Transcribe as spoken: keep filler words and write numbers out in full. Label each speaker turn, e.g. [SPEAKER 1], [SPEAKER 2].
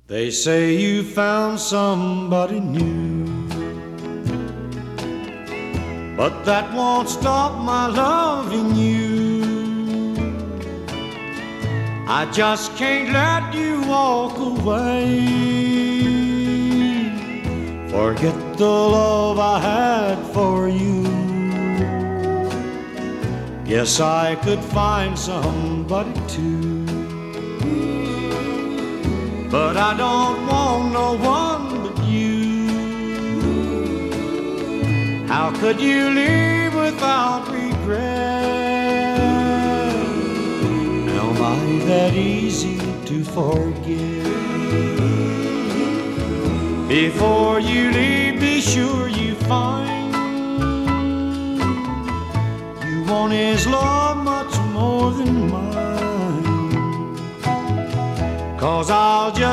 [SPEAKER 1] They say you found somebody new, but that won't stop my loving you. I just can't let you walk away. Forget the love I had for you. Guess I could find somebody too, but I don't want no one but you. How could you leave without regret? Am I that easy to forget? Before you leave, be sure you find you want his love much more than mine. 'Cause I'll just